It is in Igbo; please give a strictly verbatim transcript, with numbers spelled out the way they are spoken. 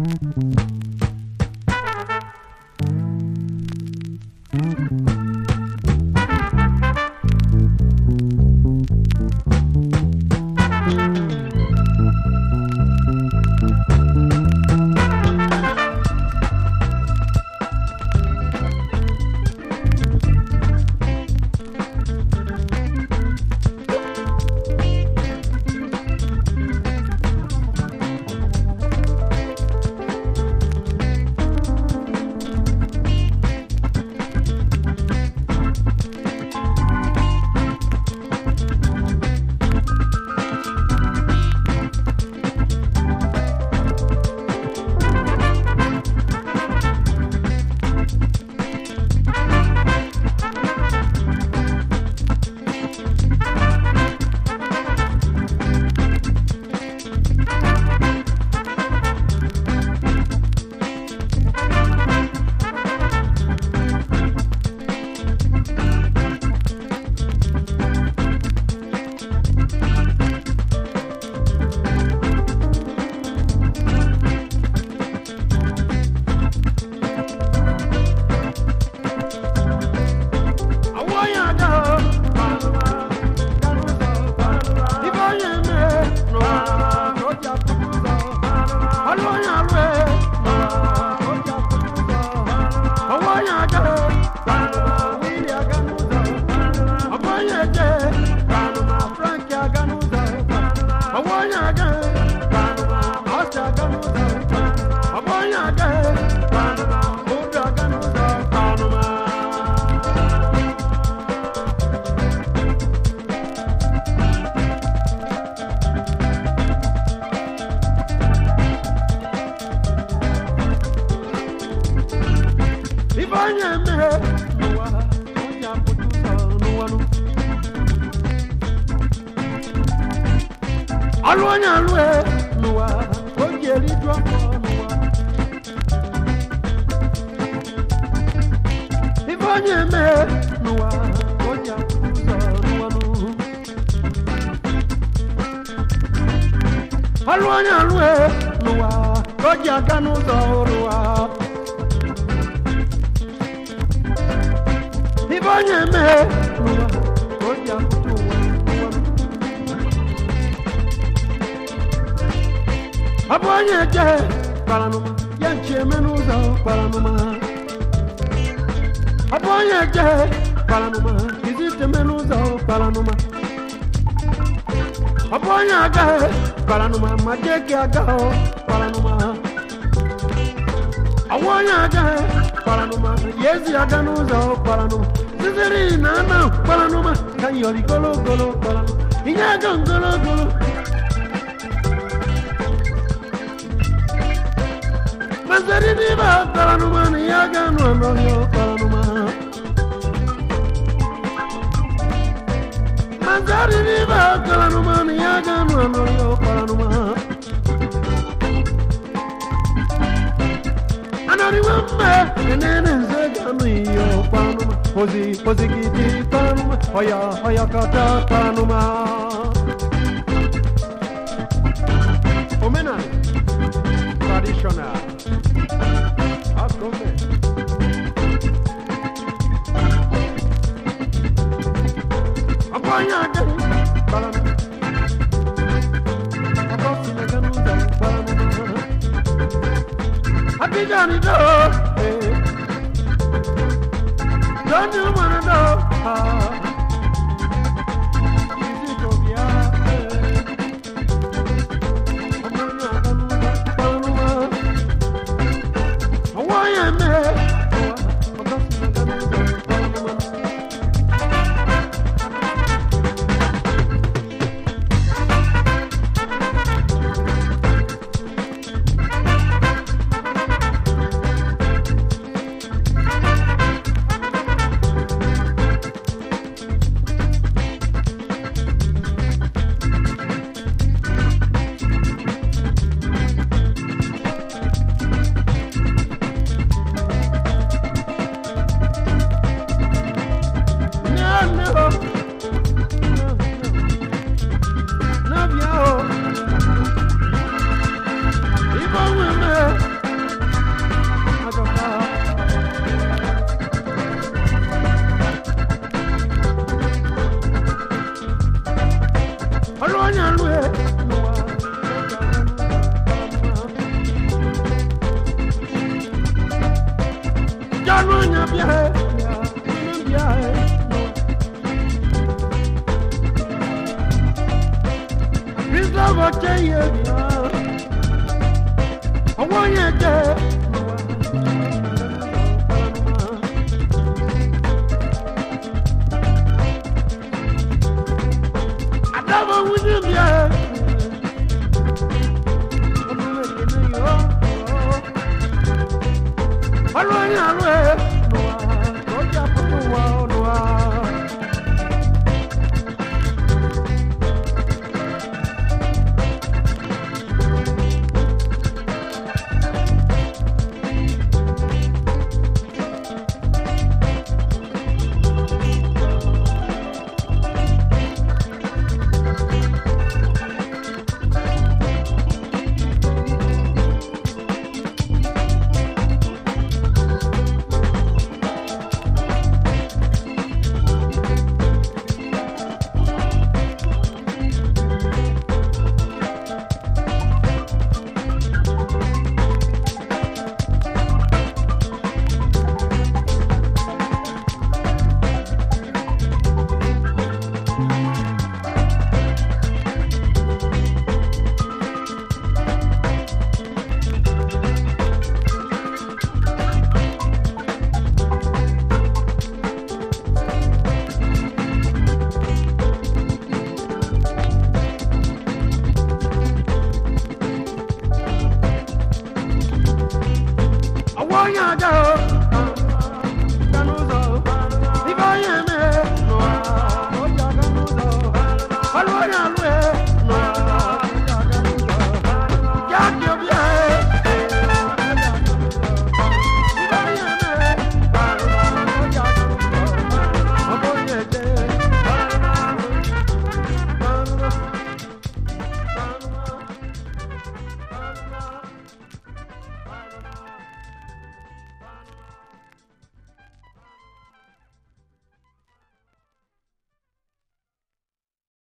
Alwanya lwe nuwa ojeri dwako nuwa Ibanye me nuwa oja kuza nuwa nu Alwanya lwe nuwa oja kanuza nuwa Ibanye me nuwa oja kuza Abonye je paranuma yanche menuza paranuma Abonye je paranuma izite menuza paranuma Abonye je paranuma majeke agao paranuma Abonye je paranuma yezi aganuza paranuma Zizeri nana paranuma kanyori golo golo paranuma Inyaga golo golo Manzari diva paranuma ni yaga no no paranuma Manzari diva paranuma ni yaga no no paranuma Anari wambe nene zega no yo paranuma Pozi pozi giti paranuma Hoya hoya kata paranuma Omena traditional Abanya de balana Abofina ganuda balana Abidani do eh Don't you wanna know ah Easy to be eh Abanya ganuda balana Awaya me Abofina ganuda balana Even when Panonya Pia, Pia. This love will tell you, I want you to. If I am